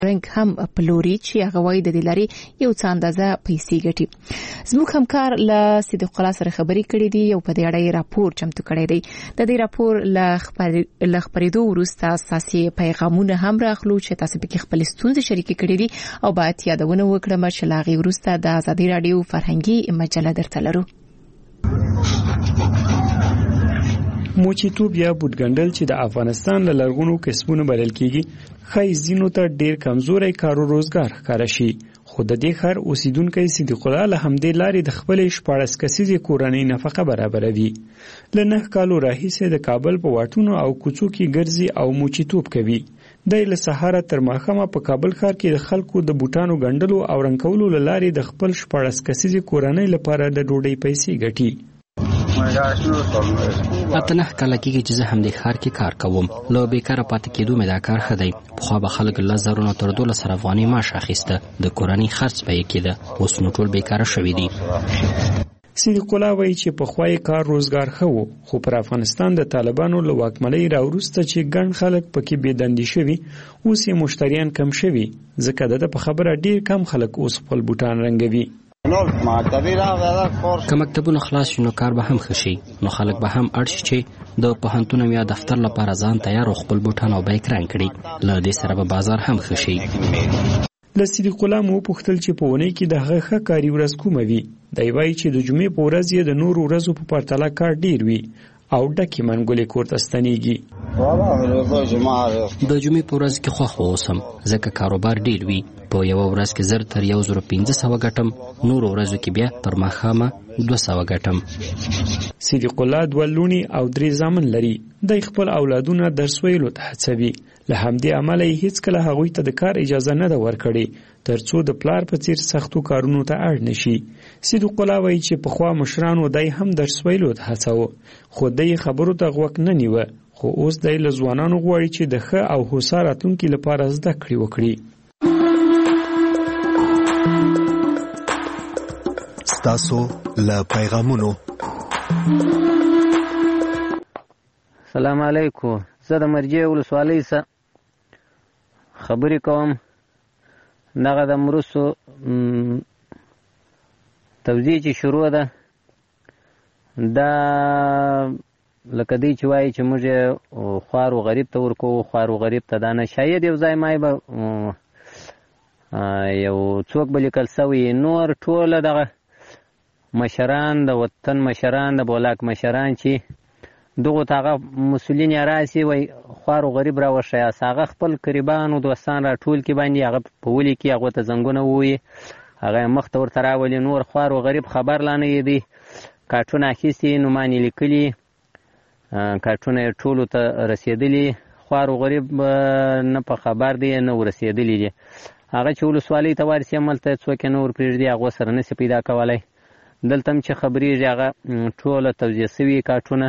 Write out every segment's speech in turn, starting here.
رنګ هم پلوري چې هغه وایي د دې لارې یو څه اندازه پیسې ګټي. زموږ همکار له صدیق الله سره خبرې کړې دي او په دې اړه یې راپور چمتو کړی دی. د دې راپور له خبرېدو وروسته اساسي پیغامونه هم راغلو چې تاسو پکې خپل ستونزې شریکې کړې دي او باید یادونه وکړم چې لا غي وروسته د آزادي رادیو فرهنګي مجله درته لرو. موچیتوب یا بوتګندل چې د افغانستان له لرغونو قسمونو بلل کیږي خای زینو ته ډیر کمزوري کار او روزګار ښکارا شي. خو د دې خر اوسیدونکو صدیق الله له همدې لارې د خپل 14 کسیزې کورنۍ نفقه برابروي. له 9 کالو راهیسې د کابل په واټونو او کوڅو کې ګرځي او موچیتوب کوي. د له سهار تر ماښامه په کابل ښار کې د خلکو د بوټانو ګندلو او رنګ کولو لارې د خپل 14 کسیزې کورنۍ لپاره د ډوډۍ پیسې ګټي. اتنه کله کېږي چې زه هم د ښار کې کار کوم. له بیکاره پاتې کېدو مې دا کار ښه دی. پخوا به خلک 10,000 تر 12,000 افغانۍ معاش اخیسته. د کورنۍ خرڅ به یې کېده. اوس نو ټول بیکاره شوي دي. صدیق الله وایي چې پخوا یې کار روزګار ښه و، خو پر افغانستان د طالبانو له واکمنۍ راوروسته چې ګڼ خلک پکې بېدندې شوي، اوس یې مشتریان کم شوي، ځکه د په خبره ډېر کم خلک اوس خپل بوټان رنګوي. که مکتبونه خلاص شي نو کار به هم ښه شي، نو خلک به هم اړ شي چې د پوهنتون یا دفتر لپاره ځان تیار او خپل بوټان او بیک رنګ کړي. له دې سره به بازار هم ښه شي. له صدیق الله مو پوښتل چې په اونۍ کې د هغه ښه کاري ورځ کومه وي. دی وایي چې د جمعې په ورځ یې د نورو ورځو په پرتله کار ډیر وي او ډکې منګولې کور ته ستنېږي. د جمعې په ورځ کې خوښ اوسم ځکه کاروبار ډیر وي. په یو ورځ کې 1000 تر 1500 ګټم، نور ورځو کې بیا تر ماښامه 200 ګټم. صدیق الله 2 لونی او 3 زامن لري. د خپل اولادونه درس ویلو ته هڅوي. له همدې عمله هیڅ کله هغوی ته د کار اجازه نه ده ورکړې ترڅو د پلار په څیر سختو کارونو ته اړ نشي. صدیق الله وایي چې پخوا مشرانو دای هم درس ویلو ته هڅاوه، خو دای خبرو ته غوږ نه نیوه. خو اوس دای له ځوانانو غواړي چې د ښه او هوسا راتلونکي لپاره زده کړې وکړي. ستاسو له پیغامونو. سلام علیکم. زه د مرجې ولسوالۍ څخه خبرې کوم. دغه د مرسو توزیع چې شروع ده دا لکه دی چې وایي چې موږ خوار و غریب ته ورکوو، خوار و غریب ته دا نه. شاید یو ځای مای به یو څوک به لیکل سوی، نور ټوله دغه مشران د وطن مشران د بولاک مشران چې دغه تاغه مسولین راسي وای خوار او غریب را وشیا ساغه خپل قریبان او دوستان را ټول کې باندې هغه په ولي کې هغه ته زنګونه وي، هغه مخ ته ورته راولي. نور خوار او غریب خبر لانه دی کارټون اخیستي نو مانی لیکلي کارټون ټول ته رسیدلی، خوار او غریب نه په خبر دی نه ورسیدلی دي. هغه چې ولسوالۍ ته ورسي عمل ته څوک نه ور پریږدي هغه سره نسی پیدا کولای. دلته چې خبرې هغه ټول توزیع سوي کارټونه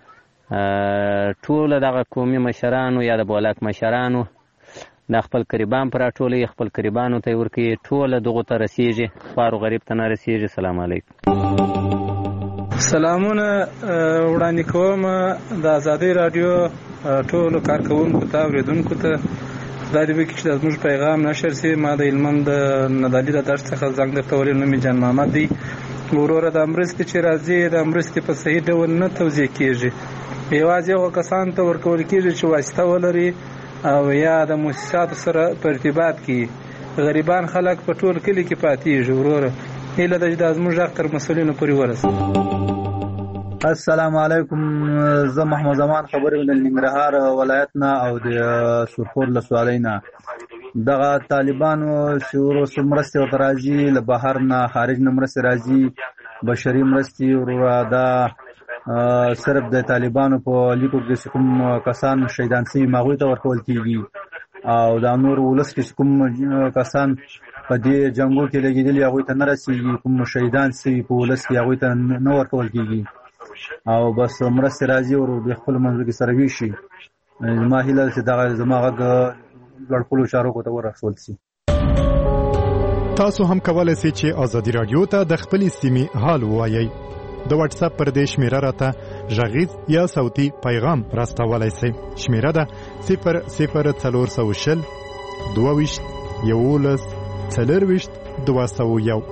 ټول دغه قومي مشرانو یا د بولاک مشرانو د خپل قریبان پر ټولې خپل قریبانو ته ورکی ټول دغه ته رسیږي، خوار غریب ته نه رسیږي. سلام علیکم. سلامونه وړاندې کوم د آزادۍ رادیو ټولو کارکوونکو ته اوریدونکو ته. خدای دې وکړي چې زموږ پیغام نشر سي. ما د هلمند ندالي د درس څخه زنګ درته ولې نوم جان محمد دی. وروره د مرستې چې راځي د مرستې په صحیح ډول نه توزیع کیږي، یوازې هغو کسانو ته ورکول کیږي چې واسطه ولري او یا د مؤسساتو سره په ارتباط کې. غریبان خلک په ټول کلي کې پاتېږي. وروره هیله ده چې دا زموږ غږ تر مسؤلینو پورې ورسوي. السلام علیکم. زه محمد زمان خبرې د ننګرهار ولایت نه او د سرخور ولسوالۍ نه. دغه طالبانو چې وروسته مرستې ورته راځي له بهر نه خارج نه مرستې راځي بشري مرستې وروره دا صرف د طالبانو په لیکو کې کوم کسان شهیدان شوي هغوی ته ورکول کېږي او دا نور ولس کې کوم کسان په دې جنګو کې لګېدلي هغوی ته نه رسېږي، کوم شهیدان شوي په ولس کې هغوی ته نه ورکول کېږي او بس مرستې راځي او د خپلو منځو کې سره ویشي. زما هیله ده چې دغه زما غږ لړخولو چارواکو ته ورسول شي. تاسو هم کولای شئ چې آزادي رادیو ته د خپلې سیمې حال ووایئ. د واتس اپ پر دې شمیره راته غږیز یا صوتي پیغام راستولای شئ. شمیره ده 00420 22 201.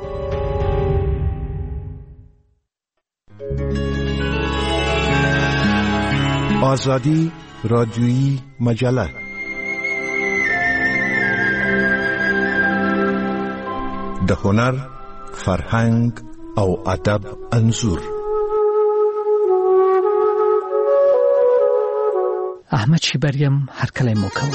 آزادی رادیویی مجله د هنر، فرهنګ او ادب انځور. احمد شیبریم هرکلی مو کوم.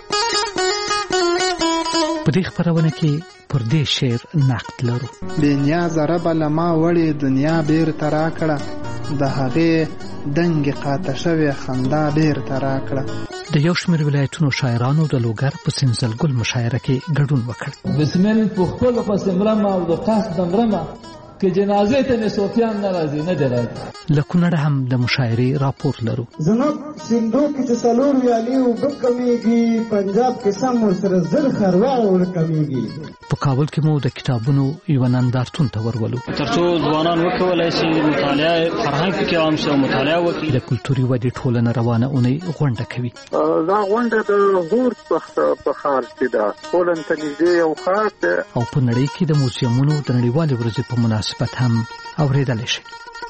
په دې خبرونه کې پر دې شعر نقد لرو. بېنیازه ربه له ما وړې دنیا بیرته راکړه، د هغې دنګې قاطع شوې خندا بیرته راکړه. د یو شمېر ولایتونو شاعرانو د لوګر په سنځلګل مشاعره کې ګډون وکړ. بسمل په خپلو پسې مرمه او د قصد مرمه که جنازې ته مې صوفیان نه راځي نه دی راځي. له کونړه هم د مشاعرې راپور لرو. زموږ سیندو کې چې څلور ویالې اوبه کمیږي، پنجاب کې سم ورسره زر خروار ورکمیږي. په کابل کې مو د کتابونو یو نندارتون ته ورولو تر څو ځوانان وکولای شي مطالعه فرهنګ کې عام شي او مطالعه وکړي. د کلتوري ودې ټولنه روانه اونۍ غونډه کوي. دا غونډه د هورت په ښار کې ده، پولن ته نږدې یو ښار دی. او په نړۍ کې د موزیمونو د نړیوالې ورځې په مناسبت هم اورېدلی شي.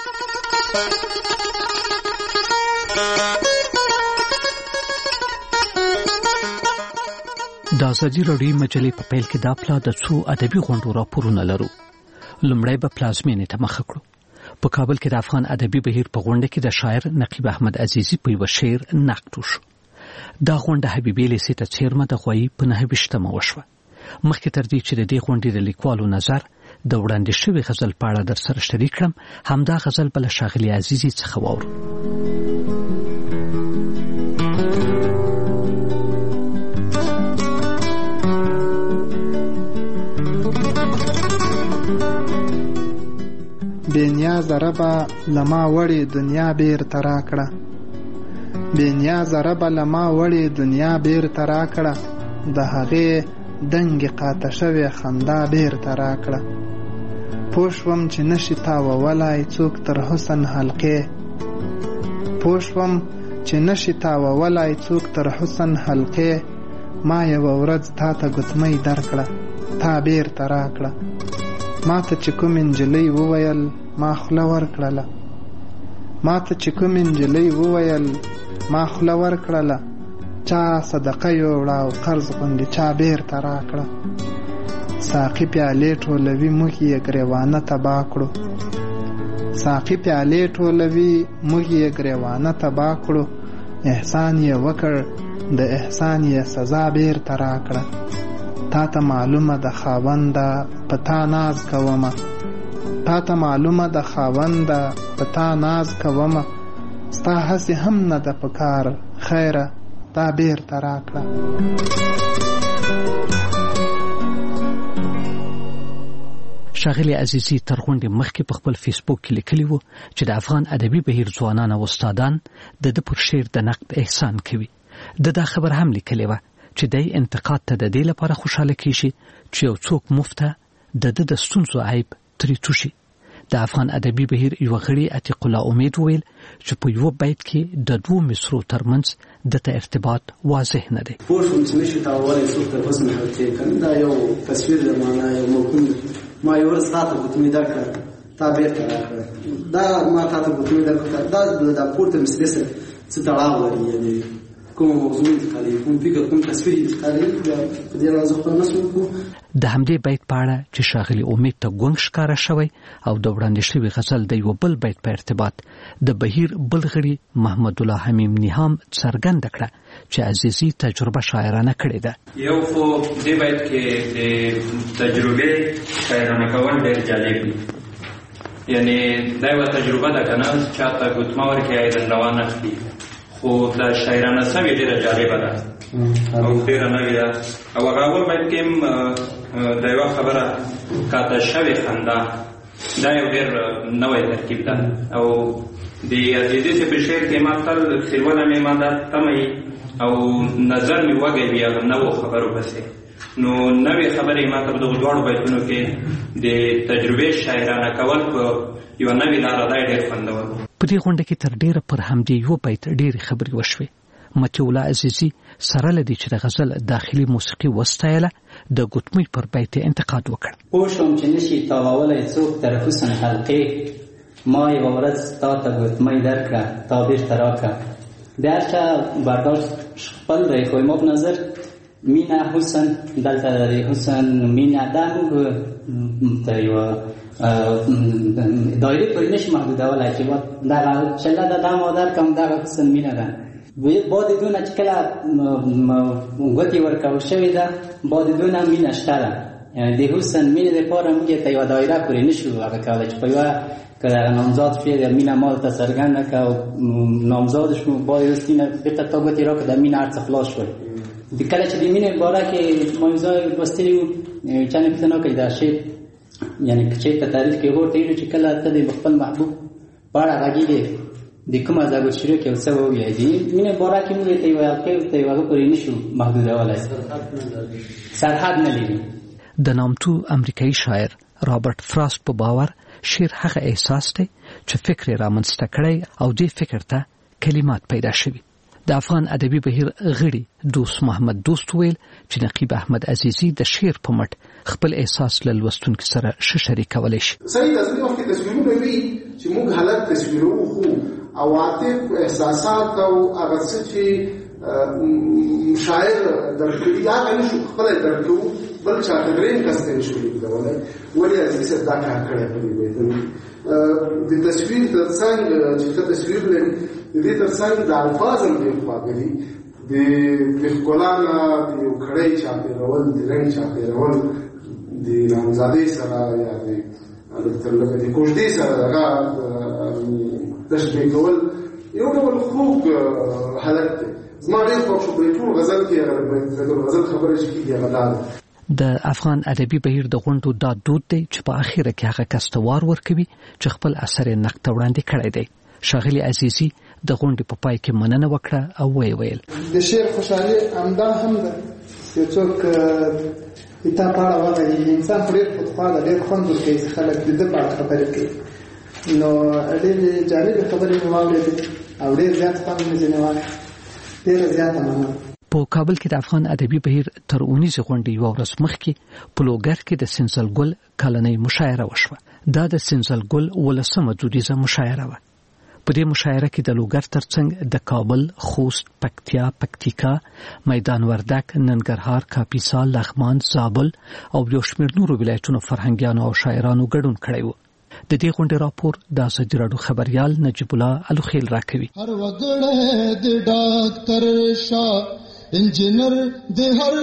د ازادي راډیو مجلې په پیل کې د پلا د څو ادبي غونډو راپورونه لرو. لومړی به پلازمینې ته مخه کړو. په کابل کې د افغان ادبي بهیر په غونډه کې د شاعر نقیب احمد عزیزي په یو شعر نقد وشو. دا غونډه حبیبي لیسې ته څیرمه د غوایي په 29مه وشوه. مخکې تر دې چې د دې غونډې د لیکوالو نظر د وړاندې شوی غزل په اړه در سره شریک کړم، همدا غزل بل ښاغلي عزیزي څخه واورو. بېنیازه ربه له ما وړې دنیا بیرته راکړه، بېنیازه ربه له ما وړې دنیا بیرته راکړه، د هغې دنګې قاطع شوې خندا بیرته راکړه. پوه شوم چې نشي تاوولی څوک تر حسن حلقې، پوه شوم چې نشي تاوولی څوک تر حسن حلقې، ما یوه ورځ تا ته ګوتمۍ درکړه، تا بیرته راکړه. ما ته چې کوم نجلۍ وویل ما خوله ورکړله، ما ته چې کوم نجلۍ وویل ما خوله ورکړله، چا صدقه یوړه او قرض غوندې چا بیرته راکړه. ساقي پیالې ټولوي موږ یې ګریوانه تباه کړو، ساقي پیالې ټولوي موږ یې ګریوانه تباه کړو، احسان یې وکړ د احسان یې سزا بیرته راکړه. تا ته معلومه د خاونده په تا ناز کومه، تا ته معلومه د خاونده په تا ناز کومه، ستا هسې هم نه ده په کار خیره دا بیرته راکړه. ښاغلي عزیزي تر غونډې مخکې په خپل فیسبوک کې لیکلي وو چې د افغان ادبي بهیر ځوانان او استادان د ده پر شعر د نقد احسان کوي. دا خبر هم لیکلې وه چې دی انتقاد ته د دې لپاره خوشحاله کیږي چې یو څوک مفته د ده د ستونزو عیب ترې توشي. د افغان ادبي بهیر یو غړي عتیق الله امید ویل چې په یو بیت کې د دوو مصرو ترمنځ دته ارتباط واضح نه دی. پوه شوم چې نشي تاوولی څوک تر حسن حلقې، کنه دا یو تصویر د معنا یو مفهوم. ما یو ورځ تا ته ګوتمۍ درکړه، تا بیرته راکړه. دا ما تا ته ګوتمۍ درکړه، دا پورته مصرې سره څه تړاو لري؟ یعنې کومه موضوع انتقالي، کوم فکر، کوم تصویر انتقالي؟ په دې اړه زه خپله نسم وکړو. د همدې بیت په اړه چې ښاغلي امید ته ګونګ ښکاره شوی او د وړاندې شوي غزل د یو بل بیت په ارتباط د بهیر بل غړي محمد الله حمیم نیهام څرګنده کړه چې عزیزي تجربه شاعرانه کړې ده. یو خو دې بیت کې د تجربې شاعرانه کول ډېر جالب دي، یعنې دا یوه تجربه ده که نه، چاته ګوتمه ورکړي ایرن روان اخلي، خو دا شاعرانه سوې ډېره جالبه ده او ډېره نوې ده. او هغه اول بیت کې هم د یوه خبره قاطع شوې خندا، دا یو ډېر نوی ترکیب ده. او د عزیزي صاحب په شعر کې ما تل خلونه مې ما دا تمه او نظر مې وږی وي هغه نوو خبرو پسې، نو نوې خبرې ما ته په دغو دواړو بیتونو کې د تجربې شاعرانه کول په یوه نوې لاره دا ډېر خوندور. په دې غونډه کې تر ډېره پر همدې یو بیت ډېرې خبرې وشوې. متي الله عزیزي سره لدی چې د غزل داخلي موسیقي وستایله د ګوتمۍ پر بیت انتقاد وکړ. پوښوم چې نشي تاوولای څوک ترفسن حلقې ما یو ورځ تا ته ګوتمۍ درکړه تعبیر تراکه د هر چا برداشت خپل دی خو ما په نظر مینه حسن دلته د حسن مینه دا موږ ته یو دایره پرې نشي محدودولای چې دا چله دا مادر کوم دا حسن مینه ده بعد دونه چې کله غوتی ورکاو شوی ده بعد دونه مینه شته یعنی د حسن مینه لپاره موږ ته یو دایره پرې نشو هغه کولای چې په یو که نامزاد شوی د مینه مال ته څرګنده که نامزادش مو باید رستینه بیته تا گوتی را که در مینه هرڅه خلاص شوی کله چې د مینې باره کې ما یو ځای لوستلي وو چا نه پوښتنه وکړې دا شعر یعنې که چېرته تاریخ کې ورته ویلو چې کله ته د خپل محبوب په اړه غږېږې د کومه ځای شروع کې یو څه وویلی د مینې باره کې موږ ته یو حلقې ورته یو هغه پورې نشو محدودولی سرحد نه لري. د نامتو امریکایي شاعر رابرټ فراست په باور شعر هغه احساس دی چې فکر رامنځته کړی او دې فکر ته کلمات پیدا شوي. د افغان ادبي بهیر غړي دوست محمد دوست ویل چې نقیب احمد عزیزي د شعر په مټ خپل احساس له لوستونکو سره شریکولی شي. صحیح تصویر وخت تصویرونه وي چې موږ حالت تصویرو خو او عاطف احساسات او هغه څه چې شاعر درکړي هغه نشو خپل درکو بل چا درین کس نه شو لیکلای ولې عزیز دا کار کړی په دې د تصویر ترڅنګ چې تصویر لري د دې ترڅنګ د الفاظ هم په خواږي د ښکلانا د یو کړی چا پیرول د رنګ چا پیرول د نامزادۍ سره یا د لکه د کوژدې سره هغه تشبیه کول یو ډول خوږ حالت دی. زما ډېر خوښ شو په ټول غزل کې هغه غزل خبرې چې کېږي هغه دا د افغان ادبي بهیر د غونډو دا دود دی چې په اخیره کې هغه کس ته وار ورکوي چې خپل اثر یې نقد ته وړاندې کړی دی. ښاغلي عزیزي د غونډې په پای کې مننه وکړه او ویل د شعر خوشحالي همدا هم ده چې څوک تا په اړه وغږېږي انسان په ډېر خودخواله ډېر خوند ورکوي چې خلک د ده په اړه خبرې کوي. نو ډېرې جالبې خبرې مې واورېدې او ډېر زیات خوند مې ځینې واخیست. ډېره زیاته مننه. په کابل کې د افغان ادبي بهیر تر اونیزې غونډې یوه ورځ مخکې په لوګر کې د سنځل ګل کلنۍ مشاعره وشوه. دا د سنځل ګل 18مه دودیزه مشاعره وه. په دې مشاعره کې د لوګر ترڅنګ د کابل، خوست، پکتیا، پکتیکا، میدان وردک، ننګرهار، کاپیسا، لغمان، زابل او یو شمېر نورو ولایتونو فرهنګیانو او شاعرانو ګډون کړی و. د دې غونډې راپور د ازادي راډیو خبريال نجیب الله الوخیل راکوي. هر وګړی د ډاکټر شاه انجینر د هر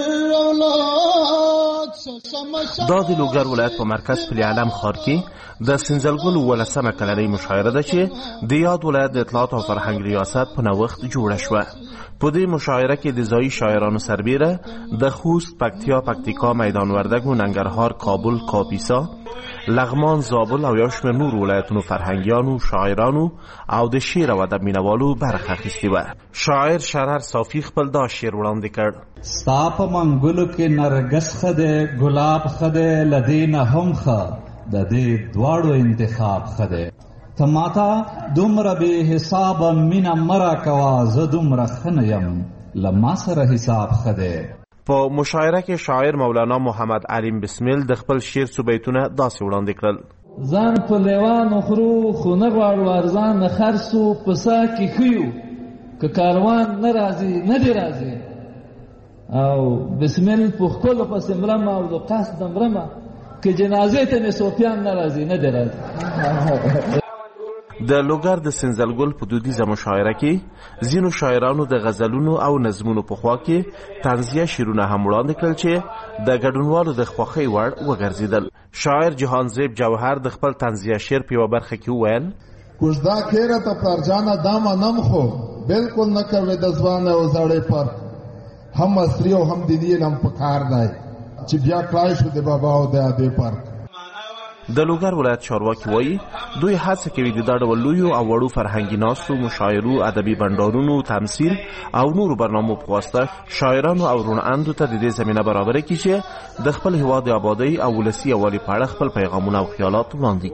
اولاد دا د لوګر ولایت په مرکز پل علم ښار کې د سنځلګل 18مه کلنۍ مشاعره ده چې د یاد ولایت د اطلاعات او فرهنګ ریاست په نوښت جوړه شوه. په دې مشاعره کې د ځایي شاعرانو سربیره د خوست، پکتیا، پکتیکا، میدان وردګ، ننګرهار، کابل، کاپیسا، لغمان، زابل او یو شمېر نور ولایتونو فرهنګیانو، شاعرانو او د شعر او ادب مینوالو برخه اخیستې وه. شاعر شرر صافي خپل دا شعر وړاندې کړ. ستا په منګلو کې نرګس ښه دی، ګلاب ښه دی، له دې نه هم ښه د دې دواړو انتخاب ښه دی. ته ماته دومره بې حسابه مینه مه راکوه، زه دومره ښه نه یم، له ما سره حساب ښه دی. په مشاعره کې شاعر مولانا محمد علیم بسمل د خپل شعر څو بیتونه داسې وړاندې کړل. ځان په لیوانو خورو خو نه غواړو ارزان نه خرڅو، په سا کې ښیو که کاروان نه راځي نه دې راځي، او بسمل په ښکلو پسې مرمه او د قصد مرمه که جنازې ته مې صوفیان نه راځي نه دې راځي. د لوګر د سنځلګل په دودیزه مشاعره کې ځینو شاعرانو د غزلونو او نظمونو په خوا کې طنزیه شعرونه هم وړاندې کړل چې د ګډونوالو د خوښۍ وړ وګرځېدل. شاعر جهانزیب جوهر د خپل طنزیه شعر په یوه برخه کې وویل: کوژدا کیره ته پلارجانه دا منم خو بلکل نه کوې د ځوان او زړې فرق، هم عصري او هم دیني علم په کار دی چې بیا کړای شو د بابا او د ادې فرق. د لوګر ولایت چارواکي وایي دوی هڅه کوي د دا ډول لویو او وړو فرهنګي ناستو، مشاعرو، ادبي بنډارونو، تمثیل او نورو برنامو په واسطه شاعرانو او روڼاندو ته د دې زمینه برابره کړي چې د خپل هیواد د ابادۍ او ولسي یووالي په اړه خپل پیغامونه او خیالات وړاندې کړي.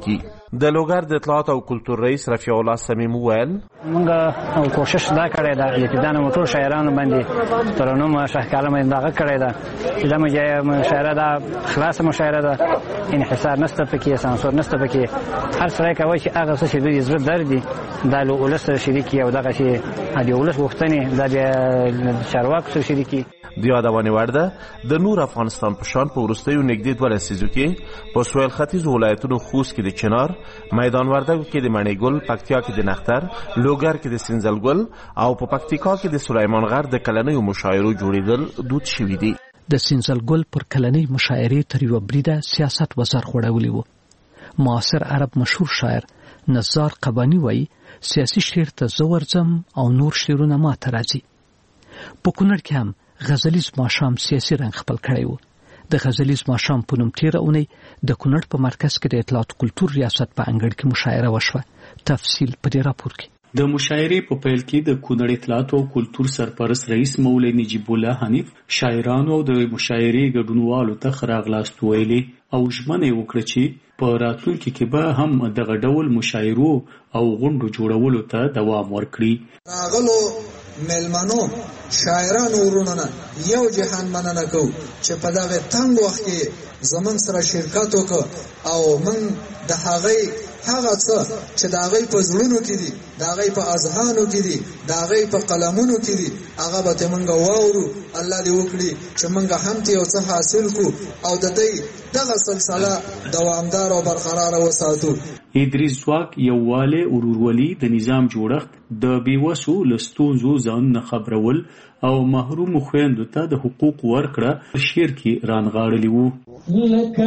د لوګر د اطلاعات او کلتور رئیس رفیع الله سمیم وویل موږ کوشش دا کړی ده چې دا نو ټول شاعرانو باندې ترنم شهکاله مې دا کړی ده چې دا مشاعره ده خلاصه مشاعره ده انحصار نشته پکې سانسور نشته پکې هر څه کوي چې هغه څه چې دوی زړه دردي دا له ولس شریکي او دغه چې د ولس غوښتنې دا د چارواکو سره شریکي د یادونې وړ ده د نور افغانستان په شان په وروستیو نږدې 2 لسیزو کې په سویل ختیځو ولایتونو خوست کې د چنار، میدان وردګو کې د مڼې ګل، پکتیا کې د نختر، لوګر کې د سنځل ګل او په پکتیکا کې د سلیمان غر د کلنیو مشاعرو جوړېدل دود شوي دي. د سنځل ګل پر کلنۍ مشاعرې تر یوه بریده سیاست وزر خوړولی و. معاصر عرب مشهور شاعر نزار قبانی وایي سیاسي شعر ته زه ورځم او نور شعرونه ماته راځي. په کونړ کې هم غزلیز ماښام سیاسي رنګ خپل کړی و. د غزلیز ماښام په نوم تیره اونۍ د کونړ په مرکز کې د اطلاعات کلتور ریاست په انګړ کې مشاعره وشوه. تفصیل په دې راپور کې. د مشاعرې په پیل کې د کونړ اطلاعات او کلتور سرپرست رئیس مولوي نجیب الله حنیف شاعرانو او د مشاعرې ګډونوالو ته ښه راغلاست ویلي او ژمنه وکړه چې په راتلونکي کې به هم دغه ډول مشاعرو او غونډو جوړولو ته دوام ورکړي. راغلو ملمنو شاعرانو ورونو یو جهان مننه کو چې په دغه تنګ وخت کې زمون سره شرکت وکړ او من د هغه څه چې د هغې په زړونو کې دي، د هغې په اذهانو کې دي، د هغې په قلمونو کې دي، هغه به ته موږ واورو. الله دې وکړي چې موږ هم ته یو څه حاصل کړو او د دې دغه سلسله دوامدار او برقراره وساتو. ادریس ځواک یووالی ورورولي د نظام جوړښت د بیوسو له ستونزو ځان نه خبرول او محرومو خویندو ته د حقوق ورکړه شعر کې رانغاړلی وو. لکه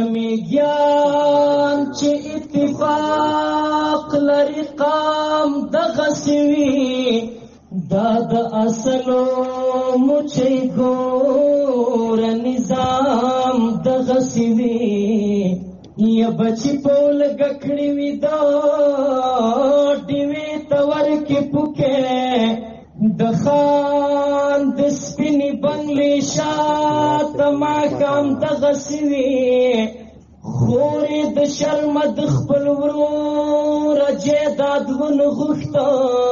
میږیان چې اتفاق لري قام دغسې وي دا د اصلو مچۍ ګوره نظام دغسې وي یا بچی په لږه کړي وي دا ډیوې ته ورکې پوکې د خان د سپینې بنګلې شاته ماښام دغسې وي خورې د شرمه د خپل وروره جیداد ونغوښته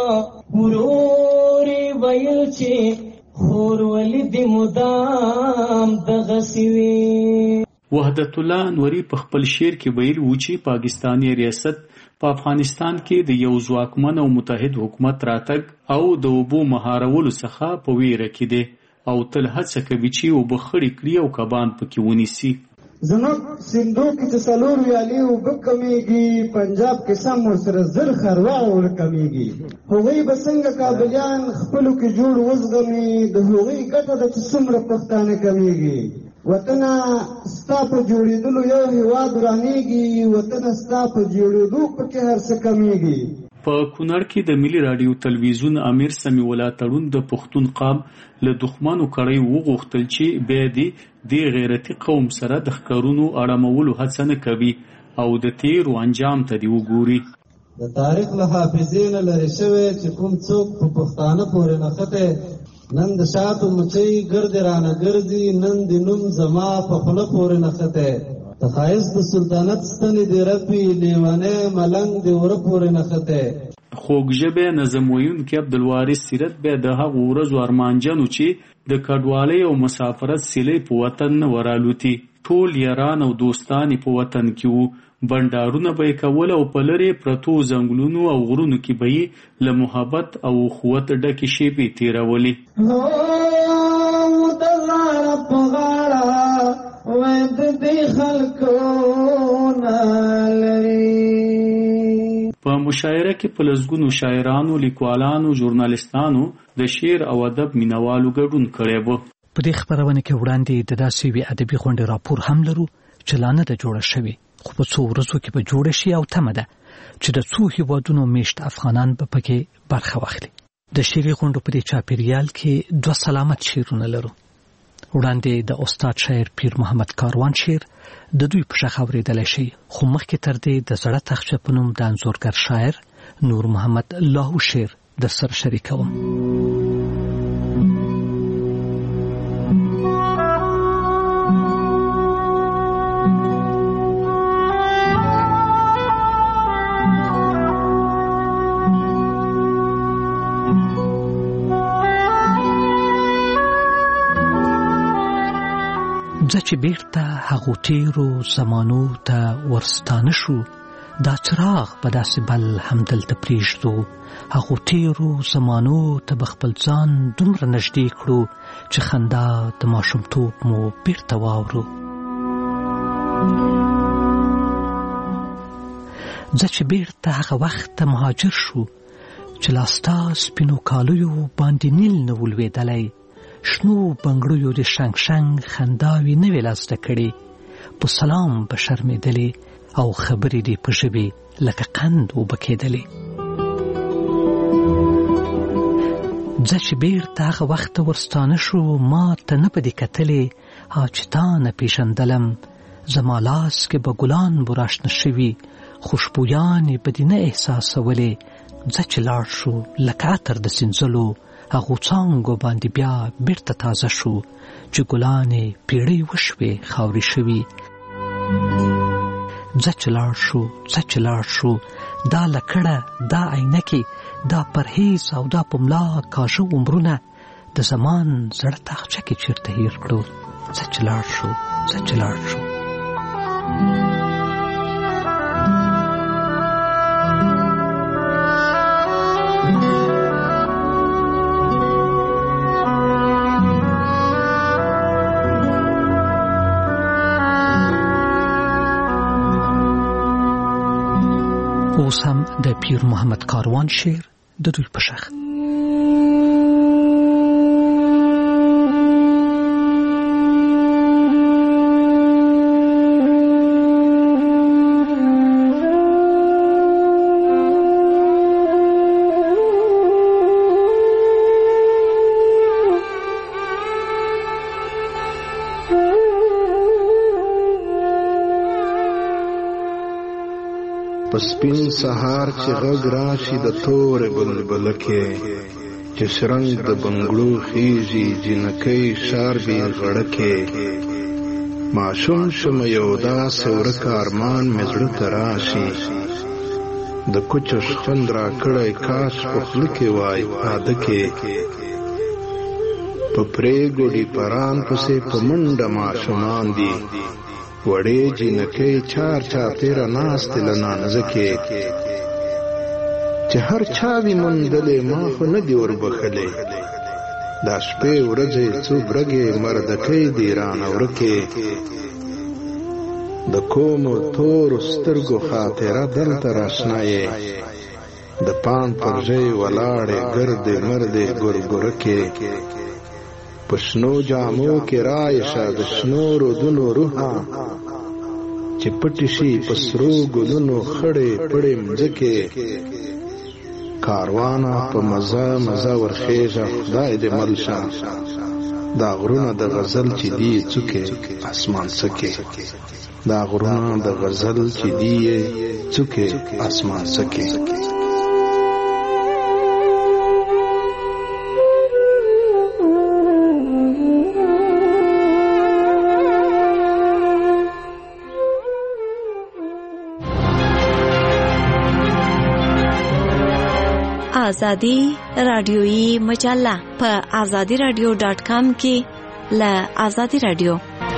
ورور یې ویل چې خور ولې دې مدام دغسې وي. وحدت الله انوري په خپل شعر کې ویل و چې پاکستاني ریاست په افغانستان کې د یو ځواکمن او متحد حکومت راتګ او د اوبو مهارولو څخه په ویره کې دی او تل هڅه کوي چې اوبه خړې کړي او کبان پکې ونیسي. زموږ سیندو کې چې څلور ویالې اوبه کمیږي، پنجاب کې سم ورسره زر خروا ورکمیږي. هغوی به څنګه کابلیان خپلو کې جوړ وزغمي، د هغوی ګټه ده چې څومره پښتانه کمیږي. وطنه ستا په جوړېدلو یو هېواد ورانېږي، وطنه ستا په جوړېدو پکې هر څه کمیږي. په کونړ کې د ملي راډیو تلویزیون امیر سمیع الله تړون د پښتون قام له دښمنو کړۍ وغوښتل چې بیا د غیرتي قوم سره د ښکارونو اړمولو هڅه نه کوي او د تیرو انجام ته دې وګوري. د تاریخ له حافظې نه لرې شوی چې کوم څوک په پښتانه پورې نښتی، نن د شاتو مچۍ ګردې رانه ګرځي، نن د نوم زما په خوله پورې نښتی. د ښایست د سلطنت ستنې دې رپي، لیونی ملنګ دې وره پورې نښتی. خوږ ژبی نظم ویونکی عبدالوارث سیرت بیا د هغو ورځو ارمانجن و چې د کډوالۍ او مسافرت سیلۍ په وطن نه ورالوتي. ټول یاران او دوستان په وطن کې وو، بنډارونه به یې کول او په لرې پرتو ځنګلونو او غرونو کې به یې له محبت او اخوت ډکې شیبې تېرولې. د لاره په غاړه وای د دې خلکو نه لري. په مشاعره کې په لسګونو شاعرانو، لیکوالانو، ژورنالستانو د شعر او ادب مینوالو ګډون کړی و. په دې خپرونه کې وړاندې د داسې یوې ادبي غونډې راپور هم لرو چې لا نه ده جوړه شوې، خو په څو ورځو کې به جوړه شي او تمه ده چې د څو هیوادونو میشت افغانان به پکې برخه واخلي. د شعري غونډو په دې چاپیریال کې 2 سلامت شعرونه لرو. وړاندې د استاد شاعر پیر محمد کاروان شعر د دوی په شخ اورېدلی شي، خو مخکې تر دې د زړه تخچه په نوم د انځورګر شاعر نور محمد لاهو شعر در سره شریکوم. هغو تیرو زمانو ته ورستانه شو، دا چراغ به داسې بل همدلته پرېږدو. هغو تیرو زمانو ته به خپل ځان دومره نږدې کړو چې خندا د ماشومتوب مو بیرته واورو. ځه چې بیرته هغه وخت ته مهاجر شو چې لاستا سپینو کالیو باندې نیل نه ولوېدلی، شنو بنګړیو د شنګ شنګ خنداوې نه وې لاسته کړې، په سلام به شرمېدلې او خبرې دې په ژبې لکه قند اوبه کېدلې. ځه چې بیرته هغه وخت ته ورستانه شو، ما ته نه په دې کتلې چې تا نه پېژندلم. زما لاس کې به ګلان به راشنه شوي، خوشبویانې به دې نه احساسولې. ځه چې لاړ شو لکه عطر د سینځلو، هغو څانګو باندې بیا بیرته تازه شو چې ګلانې پیړۍ وشوې خاورې شوي. ځه چې لاړ شو، ځه چې لاړ شو، دا لکړه، دا عینکې، دا پرهیز او دا په ملا کاږه عمرونه د زمان زړه تاخچه کې چېرته هیر کړو. ځه چې لاړ شو، ځه چې لاړ شو. اوس هم د پیر محمد کاروان شعر د دوی په شخ. سپین سهار چې غږ راشي د تورې بلبلکې، چې شرنګ د بنګړو خیږي جنکۍ شاربي غړکې. ماشوم شم یو داسې ورک ارمان مې زړه ته راشي، د کوچو شخند را کړی کاش په خوله کې وای عادکې. په پرېګوډي پران پسې په منډه ماشومان دي، وړې جنکۍ چار چاپېره ناستې له نانځکې. چې هر چا وي موندلې ما خو نه دي وربښلې، دا شپې ورځې څو برګې مردکۍ دي رانه ورکې. د کومو تورو سترګو خاطره دلته راشنا یې، د پان پر ژۍ ولاړې ګردې مردې ګورګورکې. په شنو جامو کې رایشه د شنو رودونو روحه، چې پټې شي په سرو ګلونو خړې پړې مځکې. کاروانه په مزه مزه ورخیژه خدای دې مل شه، دا غرونه د غزل چې دی څوکې اسمان څکې. دا غرونه د غزل چې دی څوکې اسمان څکې. آزادی رادیویی مجله په azadiradio.com کې ل آزادی رادیو.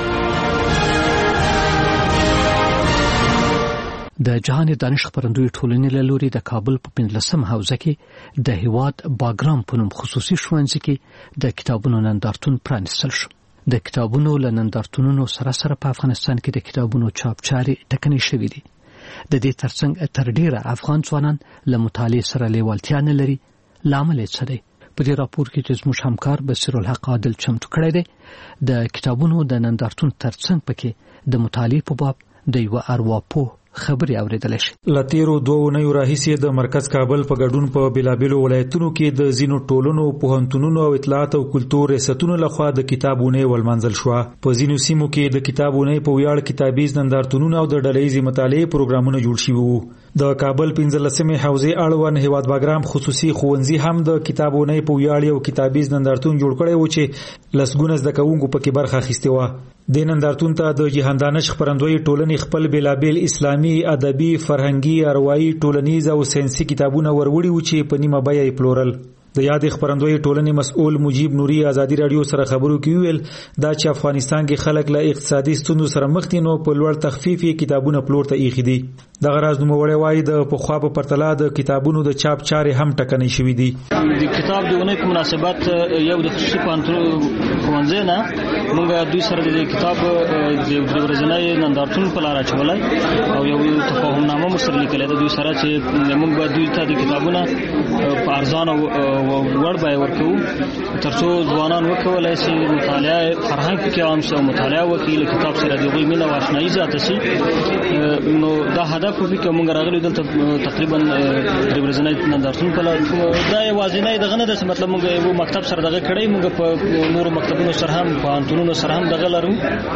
د جهان دانش خبرندوی ټولنې له لوري د کابل په 15 حوزه کې د هیواد باګرام په نوم خصوصي ښوونځي کې د کتابونو نندارتون پرانیستل شو. د کتابونو له نندارتونونو سره سره په افغانستان کې د کتابونو چاپ چارې ټکنۍ شوې دي. د دې ترڅنګ تر ډیره افغان ځوانان له مطالعې سره لیوالتیا نه لري. لامل یې څه دی؟ په دې راپور کې چې زموږ همکار بصیر الحق عادل چمتو کړی دی، د کتابونو د نندارتون ترڅنګ پکې د مطالعې په باب د یو ارواپوه خبري اوریدل شي. لتیرو 2 اونیو راهیسې د مرکز کابل په ګډون په بلابلو ولایتونو کې د زینو ټولنو، پوهنتونونو او اطلاعات او کلتور ریاستونو لخوا د کتابونه ولمنځل شو. په زینو سیمو کې د کتابونه په ویاړ کتابیز نندارتونونه او د ډلهیزې مطالعې پروګرامونه جوړ شوي وو. د کابل 15مې حوزې اړوند هیواد باګرام خصوصي ښوونځي هم د کتابونه په ویاړ او کتابیز نندارتون جوړ کړی و چې لسګونه زده کوونکو پکې برخه اخیستې و. د نندارتون ته د جهان دانش خبرندوی ټولنې خپل بلابل اسلامي، ادبي، فرهنګي، اروایي، ټولنیز او ساينسي کتابونه وروړي و چې په نیمه بیه یې پلورل. د یاد خبرندوی ټولنې مسؤل مجیب نوري ازادي رادیو سره خبرو کې ویل دا چې افغانستان کې خلک له اقتصادي ستونزو سره مخ دي نو په لوړ تخفیف کتابونه پلور ته ایښي دي. د غراز نوموړی وایي د پخوا په پرتله د کتابونو د چاپ چارې هم ټکنۍ شوې دي. د کتاب د ونې په مناسبت یو د خصوصي پوهنتون ښوونځی نه موږ دوی سره د کتاب د ورځنۍ نندارتون په لار اچولی او یو تفاهمنامه مو سره لیکلې ده دوی سره چې موږ به دوی ته د کتابونه په ارزانه وړ بیه ورکوو ترڅو ځوانان وکولای شي مطالعه فرهنګ کې عام شي او مطالعه وکړي له کتاب سره د هغوی مینه او اشنایي زیاته شي. نو دا هدف وي چې موږ راغلي دلته تقریبا د ورځنۍ نندارتون په لار دا یوازینی دغه نه ده مطلب موږ یو مکتب سره دغه کړی موږ په نورو مکتبونو سره هم پوهنتونونو سره هم دغه لرو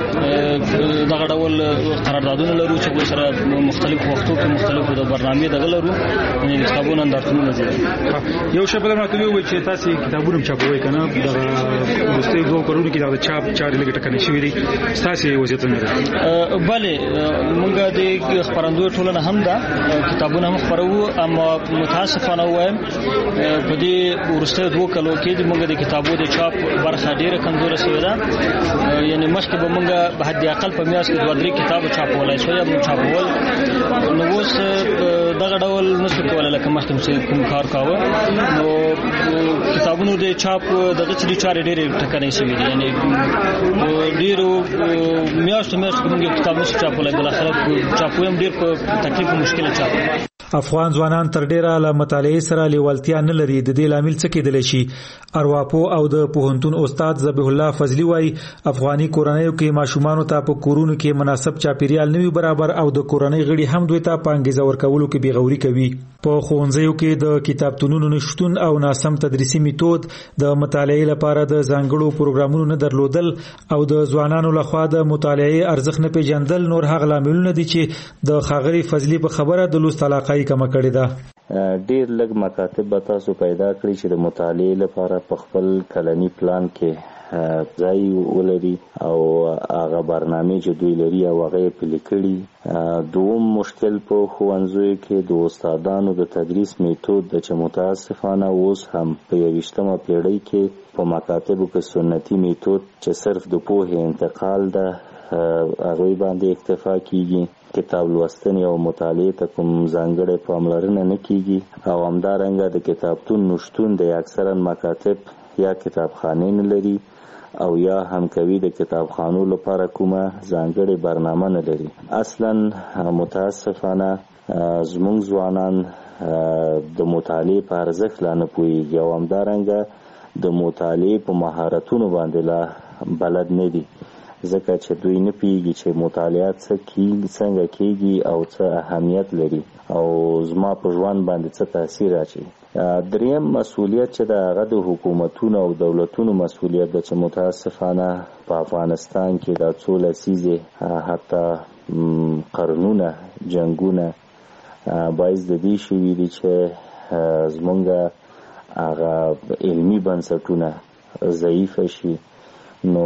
دغه ډول قراردادونه لرو چې سره مختلف وختو کې مختلفو د برنامې دغه لرو یعنې کتابونه نندارتونونه جوړوي. یو شی بل راته ویل چې تاسو کتابونه چاپوي کنه د دوستي دوه کورونو کې دا چاپ چارې لګټه کني شوې دي تاسو یې وضعیت نه ده. بله موږ د خبرندوی ټولنه هم ده کتابونه هم خپروو اما متاسفانه وایم په دې وروستیو دوه کلو کې موږ د کتابو د چاپ برخه ډیره کمزوره شوې ده. یعنې مخکې به موږ به حد اقل په میاشت کې 2-3 کتاب چاپولای شو یا موږ چاپول نو اوس دغه ډول نشو کولای لکه مخکې چې کوم کار کاوه نو کتابونو د چاپ دغه چارې ډېرې ټکنۍ شوې دي. یعنې ډېرو میاشتو موږ کتاب نشو چاپولی بالاخره چاپو هم ډېر په تکلیف او مشکله چاپو. افغان ځوانان تر ډیره له مطالعې سره لیوالتیا نه لري. د دې لامل څه کېدلی شي؟ ارواپو او د پوهنتون استاد ذبیح الله فضلي وایي افغاني کورنیو کې ماشومانو ته په کورونو کې مناسب چاپیریال نه وي برابر او د کورنۍ غړي هم دوی ته په انګیزه ورکولو کې بېغوري کوي. په ښوونځیو کې د کتابتونونو نشتون او ناسم تدریسي میتود د مطالعې لپاره د ځانګړو پروګرامونو نه درلودل او د ځوانانو لخوا د مطالعې ارزښت نه پیژندل نور هغه لاملونه دي چې د ښاغلي فضلي په خبره د لوست علاقه کمه کړې ده. ډېر لږ مکاتب به تاسو پیدا کړئ چې د مطالعې لپاره په خپل کلني پلان کې ځای ولري او هغه برنامې چې دوی لري او هغه یې پلي کړي. دوم مشکل په ښوونځیو کې د استادانو د تدریس میتود ده چې متاسفانه اوس هم په 21مه پیړۍ کې په مکاتبو کې سنتي میتود چې صرف د پوهې انتقال ده هغوی باندې اکتفا کیږي. کتاب لوستنې او مطالعې ته کوم ځانګړې پاملرنه نه کیږي او همدارنګه د کتابتون نشتون د اکثرا مکاتب یا کتابخانې نه لري او یا هم کوي د کتابخانو لپاره کومه ځانګړې برنامه نه لري. اصلا متاسفانه زموږ ځوانان د مطالعې په ارزښت لا نه پوهېږي او همدارنګه د مطالعې په مهارتونو باندې لا بلد نه دي ځکه چې دوی نه پیږي چې مطالعه څنګه کیږي او څه اهمیت لري او زما په ژوند باندې څه تاثیر اچوي. دریم مسؤلیت چې د هغه د حکومتونو او دولتونو مسؤلیت ده چې متاسفانه په افغانستان کې دا څو لسیزې حتی قرنونه جنګونه باعث د دې شوي دي چې زمونږ هغه علمي بنسټونه ضعیفه شي. نو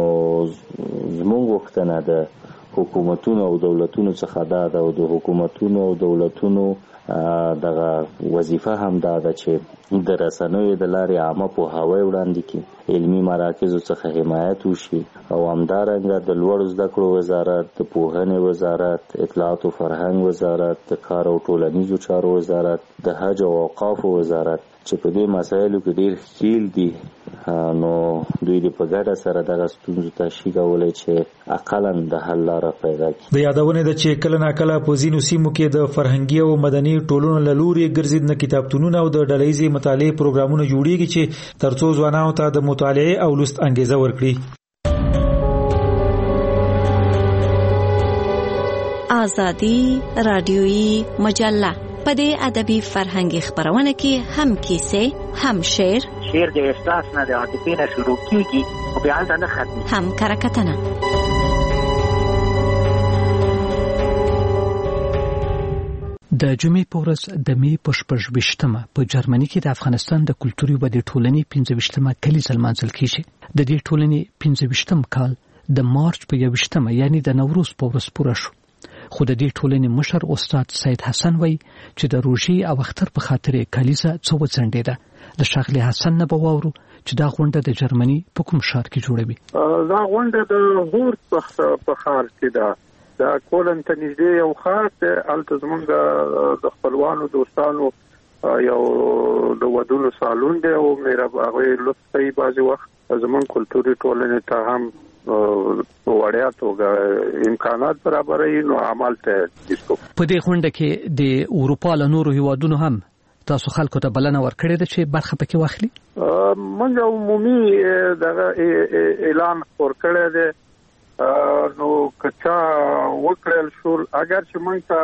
زمونږ غوښتنه ده حکومتونو او دولتونو څخه دا ده او د حکومتونو او دولتونو دغه وظیفه هم دا ده چې د رسنیو د لارې عامه پوهاوی وړاندې کړي، علمي مراکزو څخه حمایت وشي او همدارنګه د لوړو زده کړو وزارت، د پوهنې وزارت، اطلاعات او فرهنګ وزارت، د کار او ټولنیزو چارو وزارت، د حج او اوقافو وزارت چې په دې مسایلو کې ډېر ښکیل دي نو دوی د په ګډه سره دغه ستونزو ته شي کولی چې اقلا د حل لاره پیدا کړي. د یادونې ده چې کله ناکله په ځینو سیمو کې د فرهنګي او مدني ټولنو له لورې ګرځېدنه کتابتونونه او د ډلهییزې مطالعې پروګرامونه جوړېږي چې ترڅو ځوانانو ته د مطالعې او لوست انګیزه ورکړي. آزادی رادیویی مجله په دې ادبي فرهنګي خبرونه کې هم کیسې، هم شعر د احساس نه د عاطفې نه شروع کیږي او بیا هلته نه ختمي، هم کرکټنه. د جمعې په ورځ د می په 28مه په جرمني کې د افغانستان د کلتوري ودې ټولنې 15مه کلیزه لمانځل کیږي. د دې ټولنې 15م کال د مارچ په 21مه یعنی د نوروز په ورځ پوره شو. خو د دې ټولنې مشر استاد سید حسن وای چې د روژې او اختر په خاطر کلیزه څو څنډه ده د ښاغلي حسن نه به واورو چې دا غونډه د جرمني په کوم ښار کې جوړوي. دا غونډه د هورت په ښار کې ده. دا کولن ته نږدې یو ښار دی. هلته زموږ د خپلوانو دوستانو یو د ودونو سالون دی او هغوی لطف کوي بعضې وخت زموږ کلتوري ټولنې ته هم په وړیا توګه امکانات برابروي نو عمل ته دسکو. په دې غونډه کې د اروپا له نورو هیوادونو هم تاسو خلکو ته بلنه ورکړې ده چې برخه پکې واخلي؟ موږ عمومي دغه اعلان خپور کړی دی نو کچا وکړل شو اگر چې موږ ته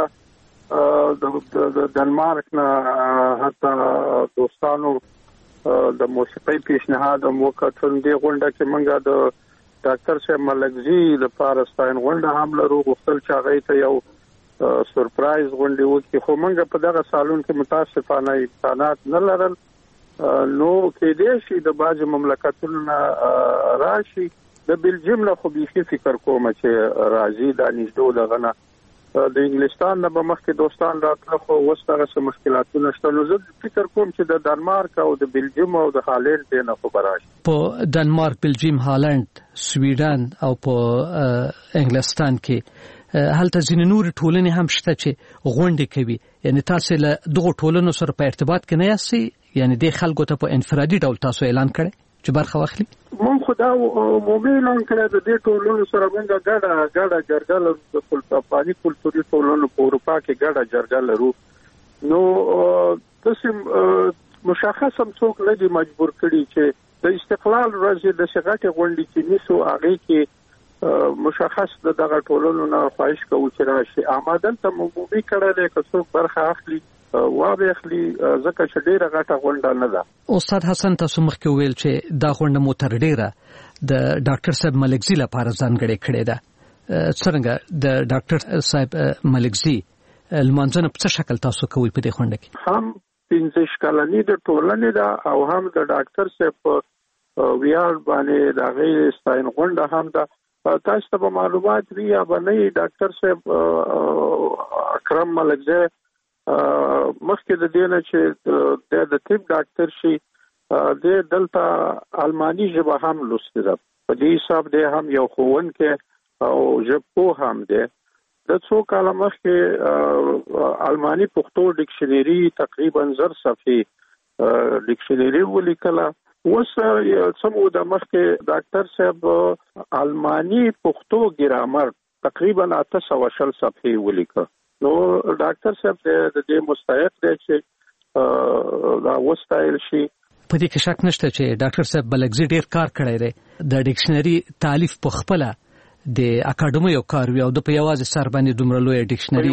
د ډنمارک نه حتی دوستانو د موسیقۍ پیشنهاد مو کتل دی غونډه کې موږ د ډاکټر صاحب ملکزي د پارستاین غونډه هم لرو غوښتل چې هغه ته یو سورپرایز غونډه وکړي خو موږ په دغه سالون کې متاسفانه امکانات نه لرل نو کې دې شي د باج مملکتونو راشي د بلجیم نه خو به فکر کوم چې راځي د نږدې دغه د انګلستان نه به مخکې دوستان راتله خو اوس دغه څه مشکلاتونه شته نو زه فکر کوم چې د ډنمارک او د بلجیم او د هالند نه خو به راشي. په ډنمارک، بلجیم، هالند، سویډن او په انګلستان کې هلته ځینې نورې ټولنې هم شته چې غونډې کوي. یعنی تاسو له دغو ټولنو سره په ارتباط کې نه یاستئ؟ یعنی د خلکو ته په انفرادي ډول تاسو اعلان کړی چې برخه واخلي؟ مونږ خو دا عمومي اعلان کړی د دې ټولنو سره مونږ ګډه جرګه لرو د افغاني کلتوري ټولنو په اروپا کې ګډه جرګه لرو نو تاسو مشخص هم څوک نه دي مجبور کړي چې د استقلال ورځ د شغټه غونډې کې نیسو هغه کې مشخص دغه ټولنو نه خواهش کوو چې راشي آمادن ته عمومي کړه که څوک برخه اخلي وابه اخلي ځکه چې ډیره غټه غونډه نه ده. استاد حسن تاسو مخکې ویل چې دا غونډه مو تر ډیره د ډاکټر صاحب ملکزي لپاره ځانګړې کړې ده. څنګه د ډاکټر صاحب ملکزي لمانځنه په څه شکل تاسو کوئ په دې غونډه کې؟ هم 15 کلنی د ټولنې ده او هم د ډاکټر صاحب ویاړ باندې د غیر ستاین غونډه هم ده. تاسو ته معلومات وی یا باندې ډاکټر صاحب اکرم ملکزي مخکې د دینه چې د طب ډاکټر شي د دلته المانی ژبه هم لوستي ده په دې حساب دی هم یو خوونکې او ژبو هم دی د څو کاله مخکې المانی پښتو ډکشنری تقریبا 1000 صفحې ډکشنری ولیکله اوس سمو د مخکې ډاکټر صاحب المانی پښتو ګرامر تقریبا 820 صفحې ولیکه نو ډاکټر صاحب د دې مستحق دی چې دا وستایل شي. په دې کې شک نشته چې ډاکټر صاحب ملکزي ډیر کار کړی دی. د ډکشنری تالیف په خپل د اکاډمي او کاروي او د په یوازې سر باندې دومره لوی ډکشنری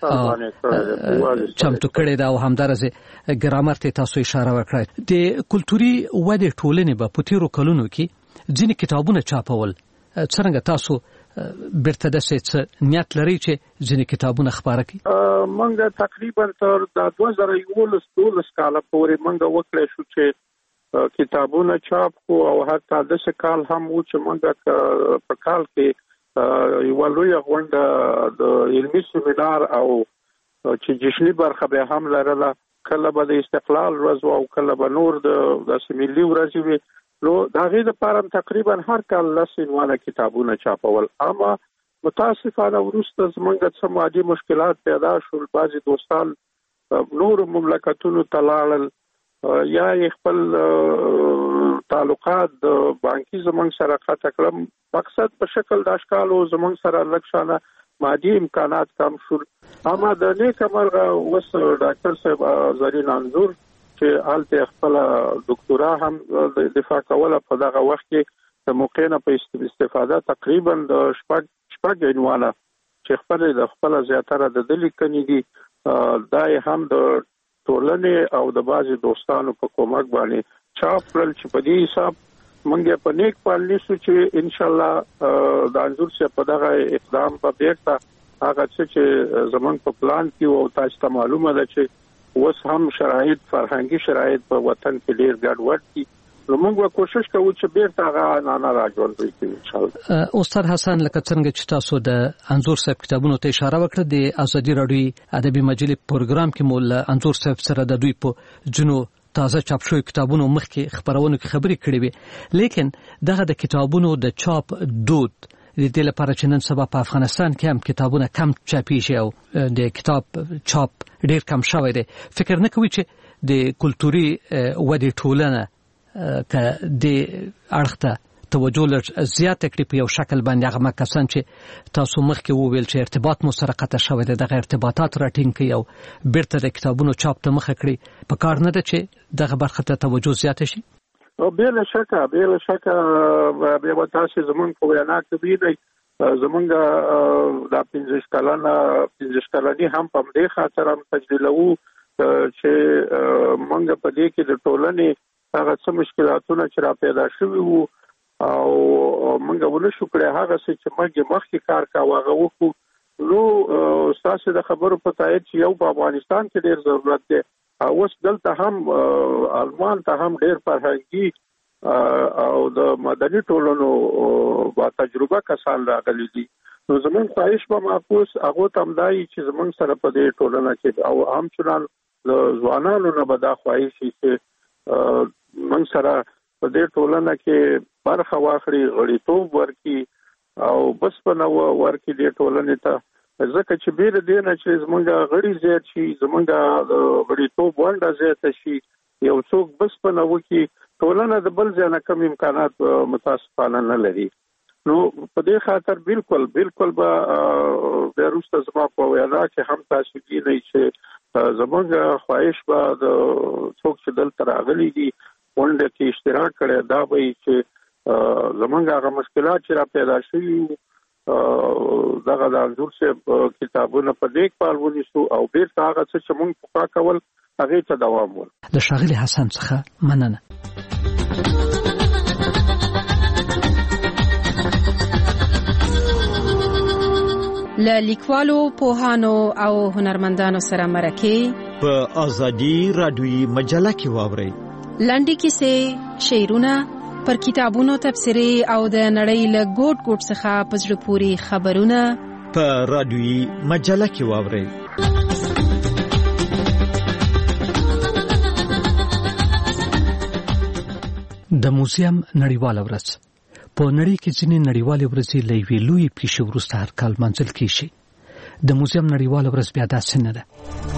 چمتو کړی دا او همدارسه ګرامر ته تاسو اشاره وکړه. د کلتوري ودې ټولنې په پوتیرو کلونو کې ځینې کتابونه چاپول څنګه تاسو برته د څه نیت لري چې ځینې کتابونه خبره کړي؟ موږ تقریبا تر 2011 کال پورې موږ وکړل شو چې کتابونه چاپ کو او حتی د څه کال هم و چې موږ په کال کې یو لوی غونډه د علمي سیمینار او چې جشنی برخه به هم لرله کله به د استقلال ورځ او کله به نور د ملي ورځ وي نو دا غي د پاره تقریبا هر کال لسینواله کتابونه چاپول اما متاسفانه ورسته زمونږ څه مادي مشکلات پیدا شول. بعضي دوستان نور مملکتونو تلاړل یا خپل تعلقات د بانکي زمونږ سره قطع کړم. مقصد په شکل د اشکالو زمونږ سره لکشانه مادي امکانات کم شول اما د نیک مرغه وس ډاکټر صاحب زرین انزور چې حالت خپل ډاکټرا هم دفاع کوله په دغه وخت کې د موقع نه په استفاده تقریبا د شپږ عنوانه چې خپل زیاتره د لیکنې دي دای هم د ټولنې او د بازي دوستانو په کومک باندې چاپ کړل چې په دې حساب موږ په نیک پالیسو چې ان شاء الله د انزور څخه په دغه اقدام په بیرته هغه چې زمون په پلان کې او تاسو ته معلومه ده چې اوس هم شرایط فرهنګي شرایط په وطن کې ډیر ګډوډ دي نو موږ کوشش کوو چې بیرته هغه نه راځوندوي ان شاء الله. استاد حسن لکه څنګه چې تاسو د انزور صاحب کتابونو ته اشاره وکړه د ازادي راډیو ادبي مجلې پروګرام کې مول انزور صاحب سره د دوی په جنو تازه چاپ شوی کتابونو مخکې خبرونو کې خبرې کړې وي، لیکن دغه د کتابونو د چاپ دود د دې لپاره چې نن سبا په افغانستان کې هم کتابونه کم چاپیږي او د کتاب چاپ ډیر کم شوی دی، فکر نه کوي چې د کلتوري ودې ټولنه که د اړخ ته توجه لږ زیاته کړي په یو شکل باندې، هغه کسان چې تاسو مخکې وویل چې ارتباط مو سره قطع شوی دی، دغه ارتباطات راټینګ کړي او بیرته د کتابونو چاپ ته مخه کړي، په کار نه ده چې دغه برخه ته توجه زیاته شي؟ بلا شکه بیا تاسو زمونږ په وینا کې ویلي زمونږ د 15 کلنی هم په دې خاطر هم تجلیلو چې مونږ په دې کې د ټولنې هغه څه مشکلاتونه چې را پیدا شوي وو او مونږ ونشو کړی هغه څه چې موږ مخکې کار کاوه هغه وکړو. نو تاسو د خبرو په تایید چې یو په افغانستان کې ډېر ضرورت دی، اوس دلته هم آلمان ته هم ډېر فرهنګي او د مدني ټولنو با تجربه کسان راغلي دي. نو زمونږ خواهش به معکوس هغه تم دی چې زمونږ سره په دې ټولنه کې او همچنان د ځوانانو نه به دا خواهش شي چې موږ سره په دې ټولنه کې برخه واخلي، غړیتوب ورکړي او بس په نو ورکړي دې ټولنې ته، ځکه چې بیر دې نه چې زمونږ غړي زیات شي، زمونږ غړیتوب ونډه زیاته شي، یو څوک بس په نو کې ټولنه د بل ځای نه کم امکانات متاسفانه نه لري. نو په دې خاطر بالکل به د روسته زما په وینا کې هم تاسو کې نه چې زمونږ خواهش به د څوک چې دلته راغلي دي ونډه کې اشتراک کړي، دا به چې زمونږ هغه مشکلات چې را پیدا شوي دغه د انځور صاحب کتابونه په دې پال ونیسو او بیرته هغه څه چې مونږ پخوا کول هغه ته دوام ورکړو. د ښاغلي حسن څخه مننه. له لیکوالو، پوهانو او هنرمندانو سره مرکه په ازادي رادیوي مجله کې واورئ. لنډې کیسې، شعرونه، پر کتابونو تبصرې او د نړۍ له ګوټ ګوټ څخه په زړه پورې خبرونه په رادیوي مجله کې واورئ. د موزیم نړیواله ورځ په نړۍ کې ځینې نړیوالې ورځې له یوې لویې پیښې وروسته هر کال منځل کیږي. د موزیم نړیواله ورځ بیا داسې نه ده.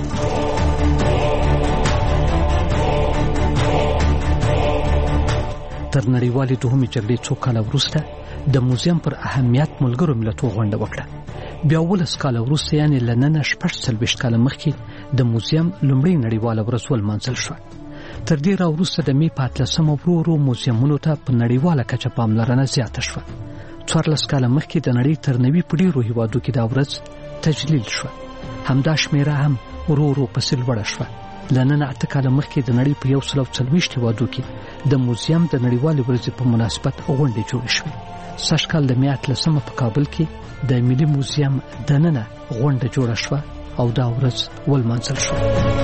تر نړیوالې دوهمې جګړې څو کاله وروسته د موزیم پر اهمیت ملګرو ملتونو غونډه وکړه. بیا 19 کاله وروسته یعنې له نن 46 کاله مخکې د موزیم لومړۍ نړیواله ورځ ولمانځل شوه. تر دې راوروسته د می په 13 ورو موزیمونو ته په نړیواله کچه پاملرنه زیاته شوه. 14 کاله مخکې د نړۍ تر 90 په ډیرو هیوادو کې دا ورځ تجلیل شوه. همدا شمیره هم ورو پسې لوړه شوه. له نن 8 کاله مخکې د نړۍ په 140 هیوادو کې د موزیم د نړیوالې ورځې په مناسبت غونډې جوړې شوې. سږ کال د می 13 په کابل کې د ملي موزیم دننه غونډه جوړه شوه او دا ورځ ولمانځل شوه.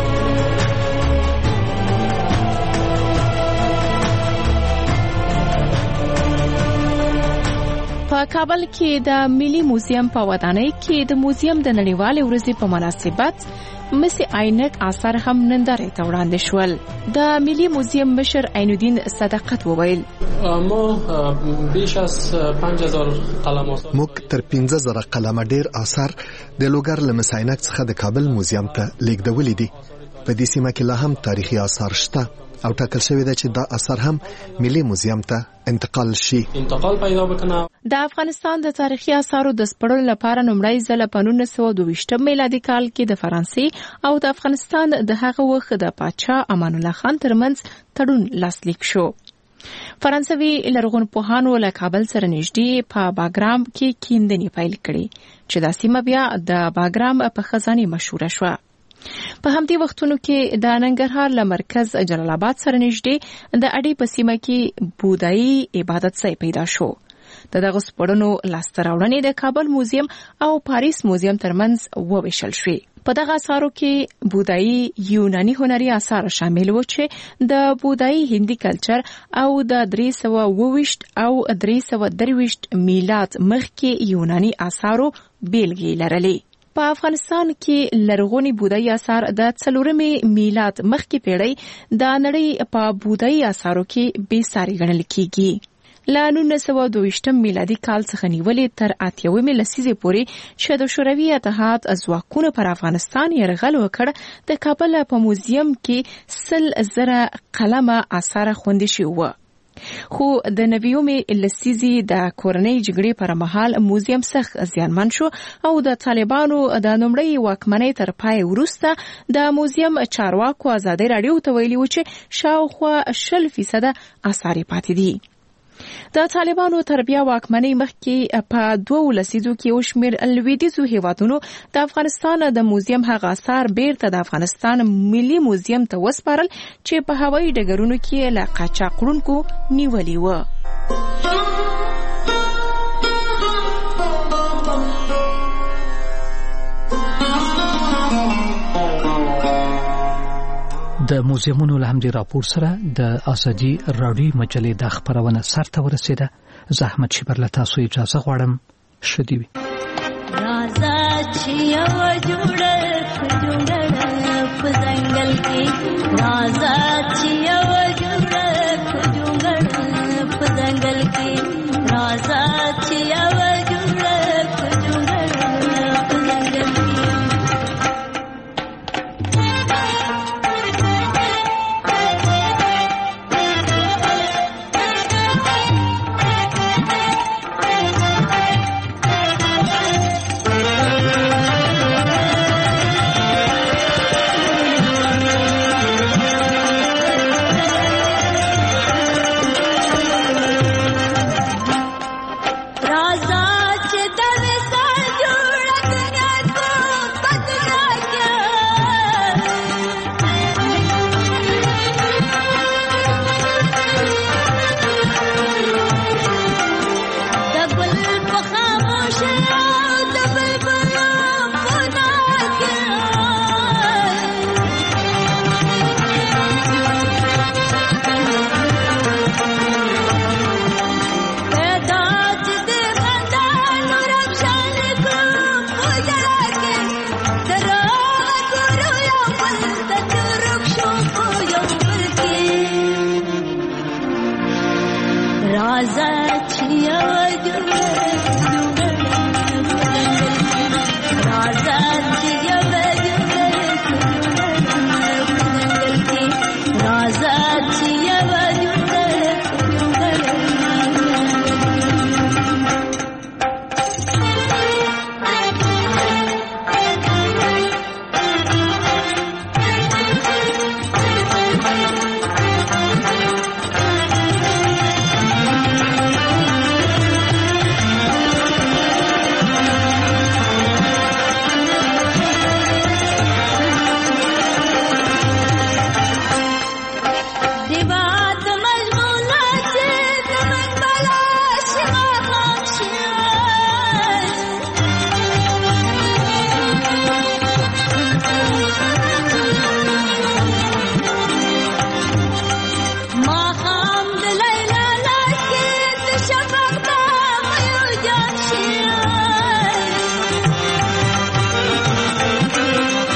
په کابل کې د ملي موزیم په ودانۍ کې د موزیم د نړیوالې ورځې په مناسبت مسی عینک آثار هم نندارې ته وړاندې شول. د ملي موزیم مشر عین الدین صدقت وویل ما بیش از 5000 قلم آثار موږ تر 15000 قلمه ډیر آثار د لوګر له مسی عینک څخه د کابل موزیم ته لیږدولې دي. په دې سیمه کې لا هم تاریخي آثار شته او ټاکل شوی دی چې دا اثر هم ملي موزیم ته انتقال شي. پیدا وکنه. د افغانستان د تاریخي آثارو د سپړلو لپاره لومړی ځل په 1922 میلادي کال کې د فرانسې او د افغانستان د هغه وخت د پاچا امان الله خان ترمنځ تړون لاسلیک شو. فرانسوي لرغونپوهانو له کابل سره نږدې په باګرام کې کیندنې پیل کړې چې دا سیمه بیا د باګرام په خزانه مشهوره شوه. په همدې وختونو کې د ننګرهار له مرکز جلال آباد سره نږدې د اډې په سیمه کې بودایي عبادت ځای پیدا شو. دغه سپړنو لاسته راوړنې د کابل موزیم او پاریس موزیم ترمنځ وویشل شوې. په دغه اثارو کې بودایي یوناني هنري اثار شامل و چې د بودایي هندي کلچر او د 322 او 323 میلاد مخکې یوناني اثارو بیلګې لرلې. په افغانستان کې لرغوني بودایي آثار د 4 میلاد مخکې پیړۍ د نړۍ په بودایي آثارو کې بې ساري ګڼل کیږي. له 1922 میلادي کال څخه نیولې تر 80 لسیزې پورې چې د شوروي اتحاد ځواکونو پر افغانستان یرغل وکړ، د کابل په موزیم کې 100,000 قلمه آثار خوندي شوي وو. خو د 90 لسیزې د کورنۍ جګړې پر مهال موزیم سخت زیانمن شو او د طالبانو د لومړۍ واکمنۍ تر پای وروسته د موزیم چارواکو ازادي راډیو ته ویلي و چې شاوخوا 20% آثار پاتې دي. د طالبانو تر بیا واکمنۍ مخکې په 2 لسیزو کې یو شمېر لویدیځو هیوادونو د افغانستان د موزیم هغه آثار بیرته د افغانستان ملي موزیم ته وسپارل چې په هوایي ډګرونو کې له قاچاقړونکو نیولي و. د موزیمونو له همدې راپور سره د ازادي راډیو مجلې د خبرونه سرته ورسېده. زحمت شبر له تاسو اجازه غواړم. شدي وي رازا چې یو جوړه په ځنګل کې، رازا چې یو جوړه په ځنګل کې، رازا چې یو جوړه په ځنګل کې.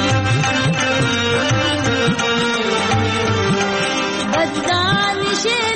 شي